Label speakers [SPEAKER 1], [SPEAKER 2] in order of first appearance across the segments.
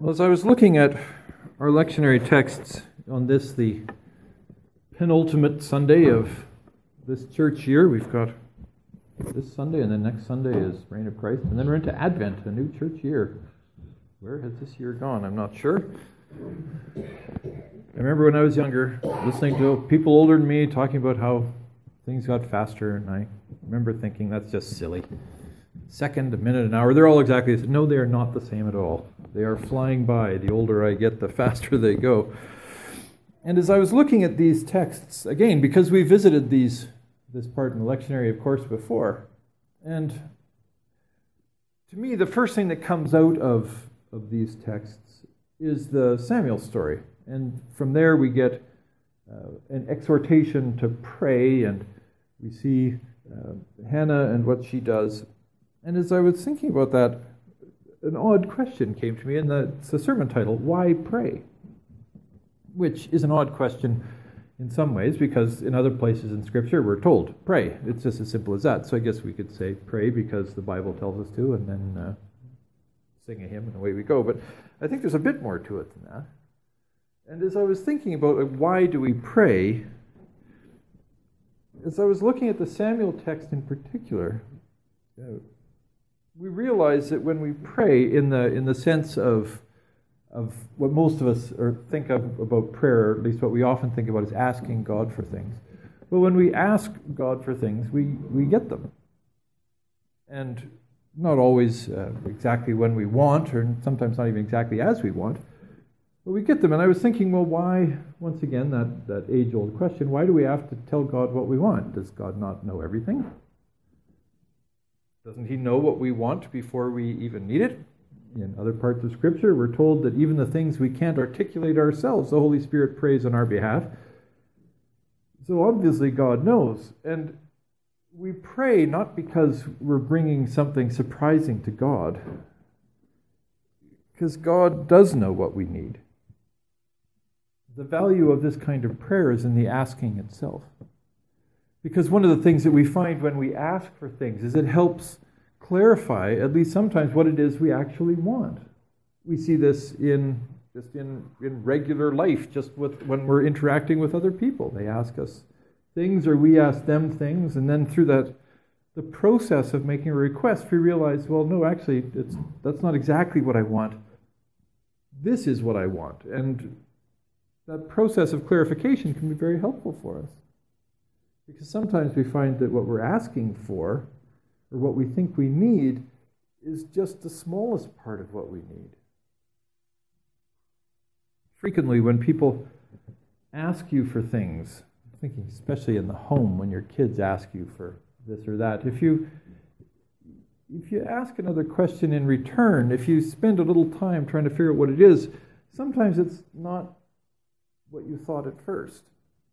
[SPEAKER 1] Well, as I was looking at our lectionary texts on this, the penultimate Sunday of this church year, we've got this Sunday, and then next Sunday is Reign of Christ, and then we're into Advent, a new church year. Where has this year gone? I'm not sure. I remember when I was younger, listening to people older than me talking about how things got faster, and I remember thinking, that's just silly. Second, a minute, an hour, they're all exactly the same. No, they are not the same at all. They are flying by. The older I get, the faster they go. And as I was looking at these texts, again, because we visited this part in the lectionary, of course, before, and to me, the first thing that comes out of these texts is the Samuel story. And from there we get an exhortation to pray, and we see Hannah and what she does. And as I was thinking about that, an odd question came to me, and it's the sermon title, Why Pray? Which is an odd question in some ways, because in other places in Scripture we're told, pray. It's just as simple as that. So I guess we could say pray because the Bible tells us to, and then sing a hymn, and away we go. But I think there's a bit more to it than that. And as I was thinking about why do we pray, as I was looking at the Samuel text in particular, we realize that when we pray in the sense of what most of us think of about prayer, or at least what we often think about is asking God for things. But when we ask God for things, we get them. And not always exactly when we want, or sometimes not even exactly as we want, but we get them. And I was thinking, well, why, once again, that age-old question, why do we have to tell God what we want? Does God not know everything? Doesn't he know what we want before we even need it? In other parts of Scripture, we're told that even the things we can't articulate ourselves, the Holy Spirit prays on our behalf. So obviously God knows. And we pray not because we're bringing something surprising to God, because God does know what we need. The value of this kind of prayer is in the asking itself. Because one of the things that we find when we ask for things is it helps clarify, at least sometimes, what it is we actually want. We see this in regular life, just when we're interacting with other people. They ask us things, or we ask them things, and then through the process of making a request, we realize, well, no, actually, that's not exactly what I want. This is what I want. And that process of clarification can be very helpful for us. Because sometimes we find that what we're asking for, or what we think we need, is just the smallest part of what we need. Frequently, when people ask you for things, I'm thinking especially in the home, when your kids ask you for this or that, if you ask another question in return, if you spend a little time trying to figure out what it is, sometimes it's not what you thought at first.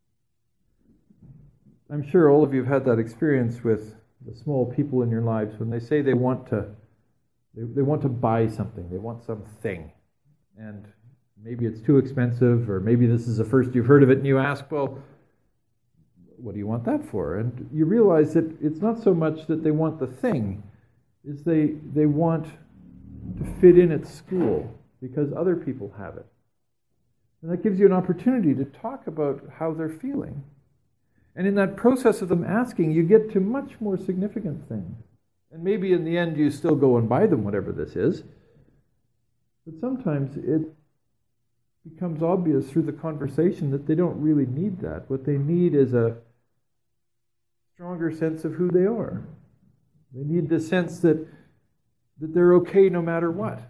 [SPEAKER 1] I'm sure all of you have had that experience with the small people in your lives when they say they want to buy something, they want something, and maybe it's too expensive, or maybe this is the first you've heard of it, and you ask, well, what do you want that for? And you realize that it's not so much that they want the thing, is they want to fit in at school because other people have it. And that gives you an opportunity to talk about how they're feeling. And in that process of them asking, you get to much more significant things. And maybe in the end you still go and buy them whatever this is. But sometimes it becomes obvious through the conversation that they don't really need that. What they need is a stronger sense of who they are. They need the sense that they're okay no matter what.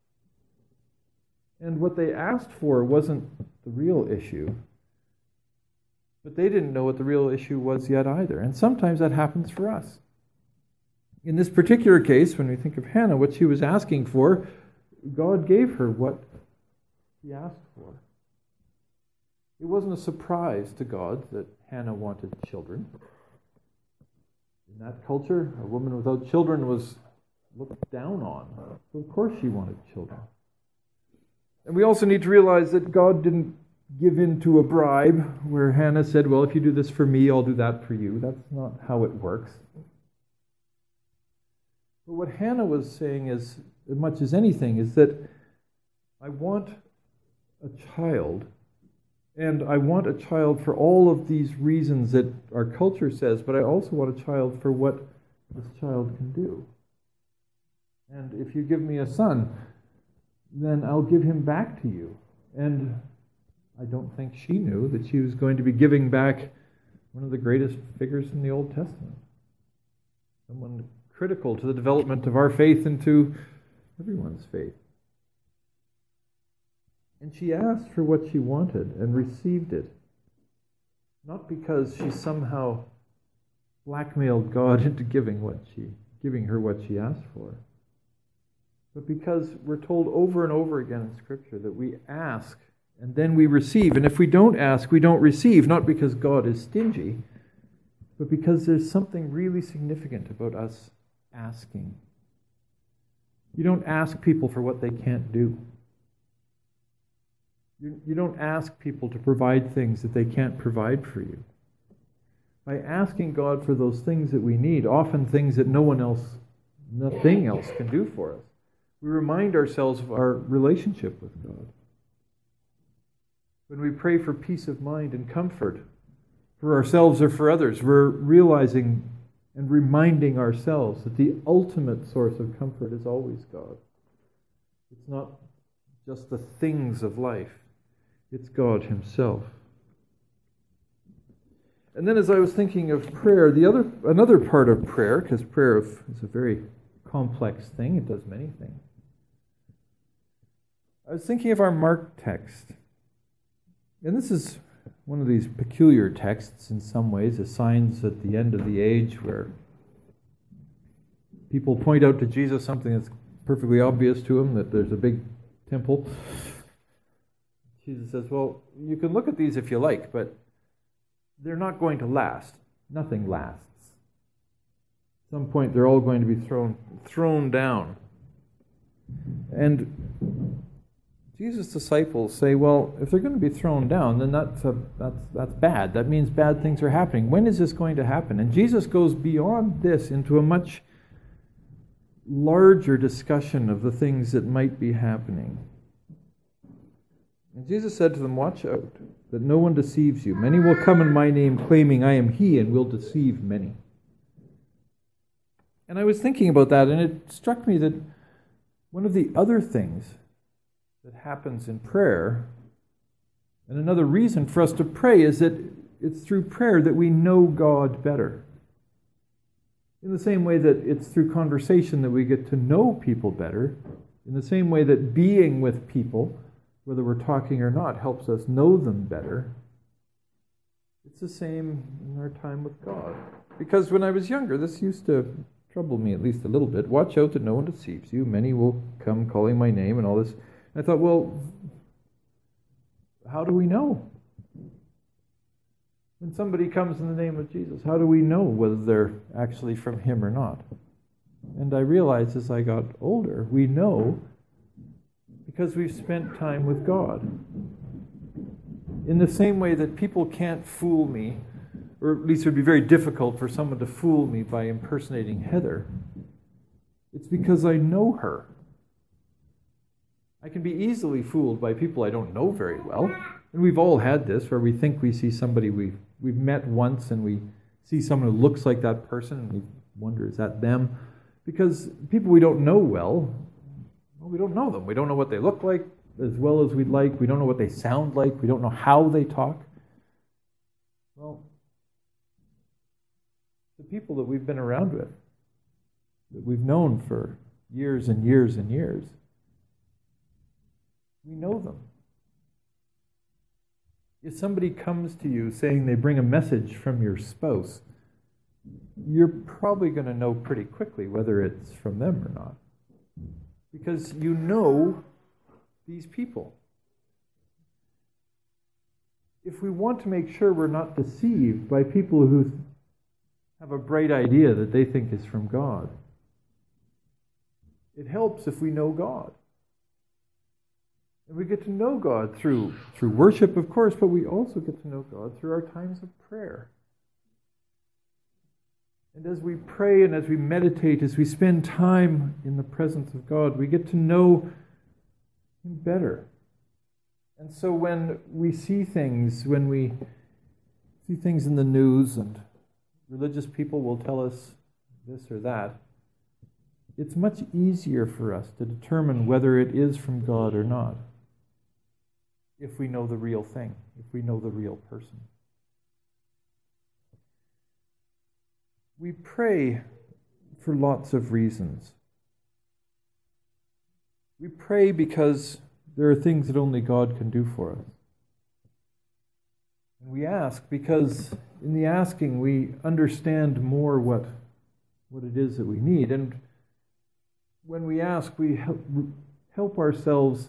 [SPEAKER 1] And what they asked for wasn't the real issue. But they didn't know what the real issue was yet either. And sometimes that happens for us. In this particular case, when we think of Hannah, what she was asking for, God gave her what she asked for. It wasn't a surprise to God that Hannah wanted children. In that culture, a woman without children was looked down on. So of course she wanted children. And we also need to realize that God didn't give in to a bribe where Hannah said, well, if you do this for me, I'll do that for you. That's not how it works. But what Hannah was saying is, as much as anything, is that I want a child, and I want a child for all of these reasons that our culture says, but I also want a child for what this child can do. And if you give me a son, then I'll give him back to you. And I don't think she knew that she was going to be giving back one of the greatest figures in the Old Testament. Someone critical to the development of our faith and to everyone's faith. And she asked for what she wanted and received it. Not because she somehow blackmailed God into giving her what she asked for, but because we're told over and over again in Scripture that we ask and then we receive. And if we don't ask, we don't receive, not because God is stingy, but because there's something really significant about us asking. You don't ask people for what they can't do. You don't ask people to provide things that they can't provide for you. By asking God for those things that we need, often things that nothing else can do for us, we remind ourselves of our relationship with God. When we pray for peace of mind and comfort for ourselves or for others, we're realizing and reminding ourselves that the ultimate source of comfort is always God. It's not just the things of life. It's God Himself. And then as I was thinking of prayer, another part of prayer, because prayer is a very complex thing, it does many things. I was thinking of our Mark text. And this is one of these peculiar texts in some ways, the signs at the end of the age where people point out to Jesus something that's perfectly obvious to him, that there's a big temple. Jesus says, well, you can look at these if you like, but they're not going to last. Nothing lasts. At some point, they're all going to be thrown down. And Jesus' disciples say, well, if they're going to be thrown down, then that's bad. That means bad things are happening. When is this going to happen? And Jesus goes beyond this into a much larger discussion of the things that might be happening. And Jesus said to them, watch out, that no one deceives you. Many will come in my name claiming I am He and will deceive many. And I was thinking about that, and it struck me that one of the other things that happens in prayer, and another reason for us to pray, is that it's through prayer that we know God better. In the same way that it's through conversation that we get to know people better, in the same way that being with people, whether we're talking or not, helps us know them better, it's the same in our time with God. Because when I was younger, this used to trouble me at least a little bit. Watch out that no one deceives you. Many will come calling my name and all this. I thought, well, how do we know? When somebody comes in the name of Jesus, how do we know whether they're actually from Him or not? And I realized as I got older, we know because we've spent time with God. In the same way that people can't fool me, or at least it would be very difficult for someone to fool me by impersonating Heather, it's because I know her. I can be easily fooled by people I don't know very well. And we've all had this, where we think we see somebody we've met once and we see someone who looks like that person and we wonder, is that them? Because people we don't know well, we don't know them. We don't know what they look like as well as we'd like. We don't know what they sound like. We don't know how they talk. Well, the people that we've been around with, that we've known for years and years and years, we know them. If somebody comes to you saying they bring a message from your spouse, you're probably going to know pretty quickly whether it's from them or not. Because you know these people. If we want to make sure we're not deceived by people who have a bright idea that they think is from God, it helps if we know God. And we get to know God through worship, of course, but we also get to know God through our times of prayer. And as we pray and as we meditate, as we spend time in the presence of God, we get to know Him better. And so when we see things in the news and religious people will tell us this or that, it's much easier for us to determine whether it is from God or not if we know the real thing, if we know the real person. We pray for lots of reasons. We pray because there are things that only God can do for us. And we ask because in the asking we understand more what it is that we need. And when we ask, we help ourselves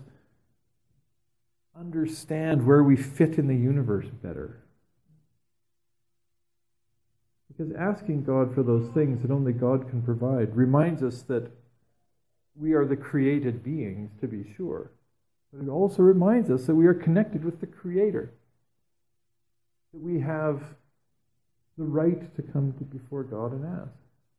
[SPEAKER 1] understand where we fit in the universe better. Because asking God for those things that only God can provide reminds us that we are the created beings, to be sure. But it also reminds us that we are connected with the Creator. That we have the right to come before God and ask.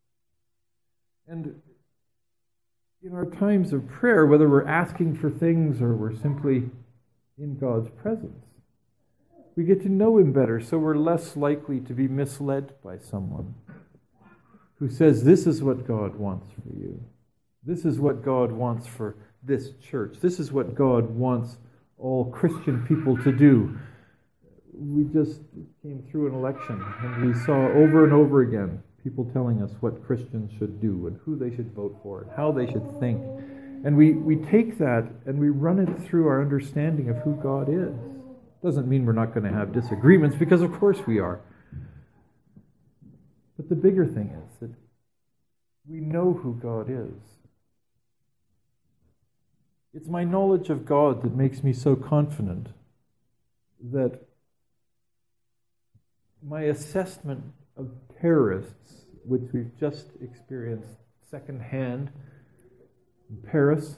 [SPEAKER 1] And in our times of prayer, whether we're asking for things or we're simply in God's presence, we get to know Him better, so we're less likely to be misled by someone who says, this is what God wants for you. This is what God wants for this church. This is what God wants all Christian people to do. We just came through an election, and we saw over and over again people telling us what Christians should do and who they should vote for and how they should think. And we take that and we run it through our understanding of who God is. Doesn't mean we're not going to have disagreements, because of course we are. But the bigger thing is that we know who God is. It's my knowledge of God that makes me so confident that my assessment of terrorists, which we've just experienced secondhand in Paris,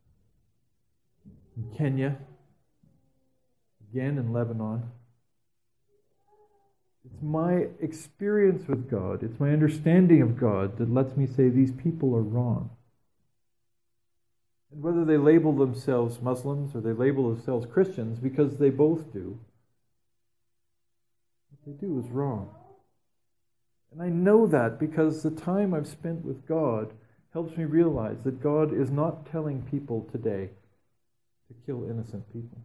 [SPEAKER 1] in Kenya, again in Lebanon, it's my experience with God, it's my understanding of God that lets me say these people are wrong. And whether they label themselves Muslims or they label themselves Christians, because they both do, what they do is wrong. And I know that because the time I've spent with God helps me realize that God is not telling people today to kill innocent people.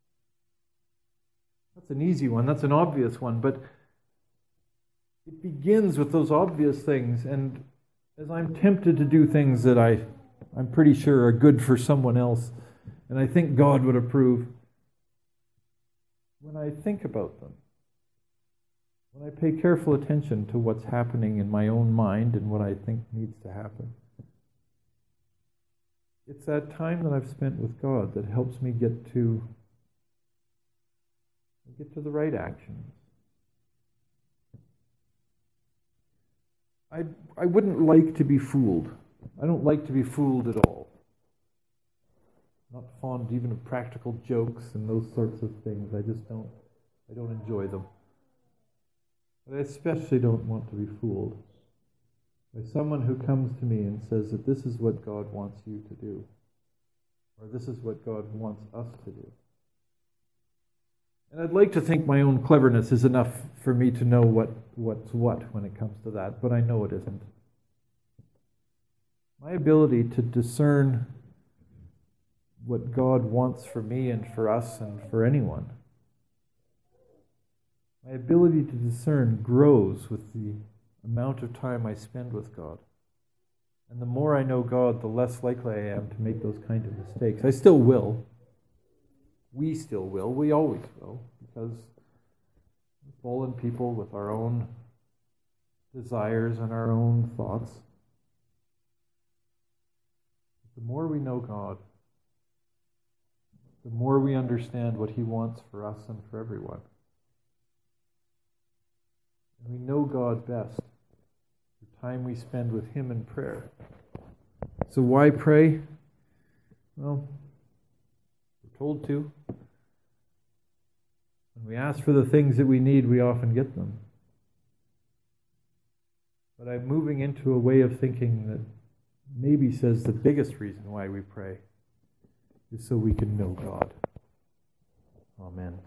[SPEAKER 1] That's an easy one, that's an obvious one, but it begins with those obvious things, and as I'm tempted to do things that I'm pretty sure are good for someone else, and I think God would approve, when I think about them, when I pay careful attention to what's happening in my own mind and what I think needs to happen, it's that time that I've spent with God that helps me get to the right actions. I wouldn't like to be fooled. I don't like to be fooled at all. I'm not fond even of practical jokes and those sorts of things. I don't enjoy them. But I especially don't want to be fooled by someone who comes to me and says that this is what God wants you to do, or this is what God wants us to do. And I'd like to think my own cleverness is enough for me to know what's what when it comes to that, but I know it isn't. My ability to discern what God wants for me and for us and for anyone, my ability to discern grows with the amount of time I spend with God. And the more I know God, the less likely I am to make those kind of mistakes. I still will. We still will. We always will. Because we're fallen people with our own desires and our own thoughts. The more we know God, the more we understand what He wants for us and for everyone. And we know God best the time we spend with Him in prayer. So why pray? Well, we're told to. When we ask for the things that we need, we often get them. But I'm moving into a way of thinking that maybe says the biggest reason why we pray is so we can know God. Amen.